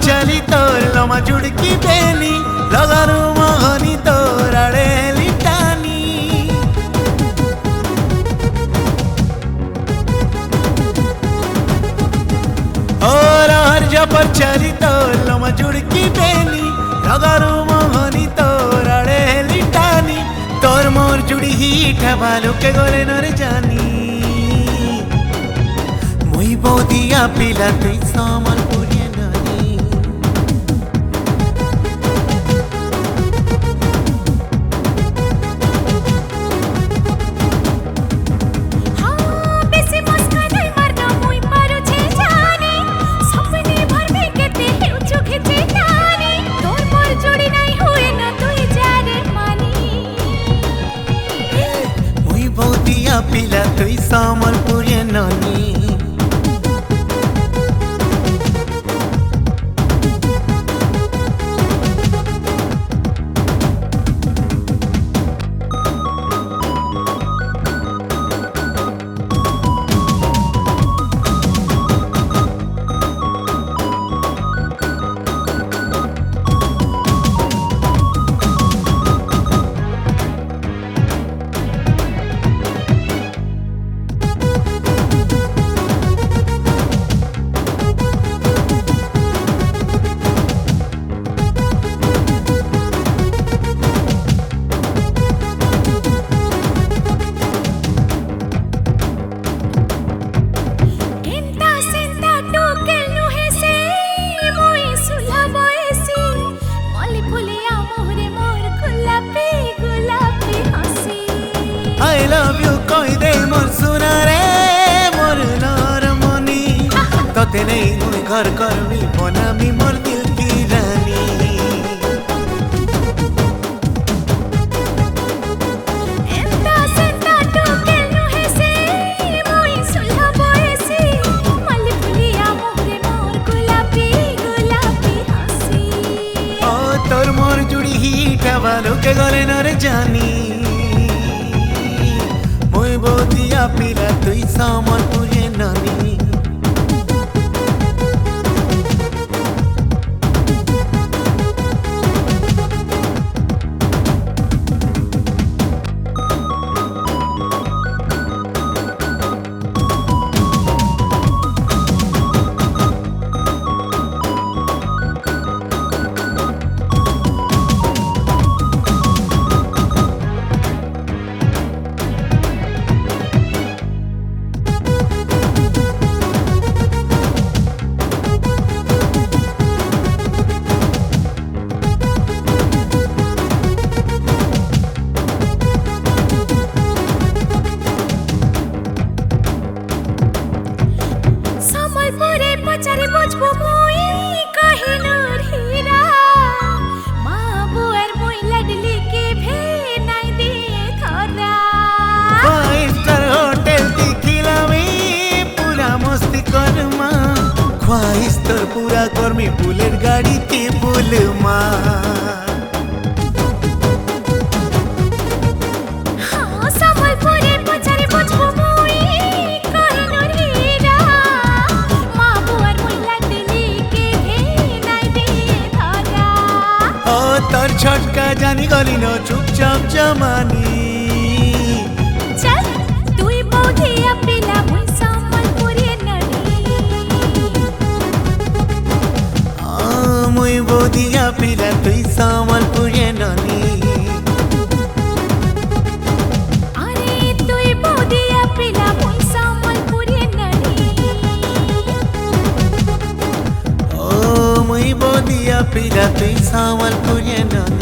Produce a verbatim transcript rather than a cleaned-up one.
पचली तोर लमा जुड़की बेनी लगारू मोहनी तोर आड़े लिटानी और हर जा पचली तोर लमा जुड़की बेनी लगारू मोहनी तोर आड़े लिटानी तोर मोर जुड़ी ही ठबालू के गोले नर जानी मुई बोदिया पिला तुई सामल पुरिया नानी हाँ बेसी मस्का नहीं मरना मुई मारो छे जाने सपने भर में केते हेउ चोखे चेतानी तोर मोर जोड़ी नहीं हुए ना तुई जा रे मानी मुई बोदिया पिला तुई सामल पुरिया नानी I love you koi de mor suna re mor nar moni tote nahi mui ghar karmi bonami mor dil ki rani enta senta toke nuhe se moi sulha boesi mali puliya mohre mor gulapi gulapi hasi o tor mor judi hi kavalo ke gole nar jani मुई बोदिया पिला तुई सामल पुरिया नानी पचारे बुझबो मुई कहिनोर हीरा माँ बुआर मुई लडली के भे नाई दिए थोरा फाइव स्टार होटल दिखिलामी पूरा मस्ती करमा ख्वाहिश तोर पूरा करमी बुलेट गाड़ी ते बुलमा हाँ संबलपुरे पचारे बुझबो मुई कहिनोर हीरा माँ बुआर मुई लडली के भे नाई दिए थोरा ओ तोर छटका जानी गली न चुपचाप जमानी चल तुई बोधिया पिला मुई संबलपुरे नानी आ मुई बोदिया पिला तुई सामल पुरिया नानी अरे तुई बोधिया पिला मुई संबलपुरे नानी ओ मुई बोदिया पिला तुई सामल पुरिया नानी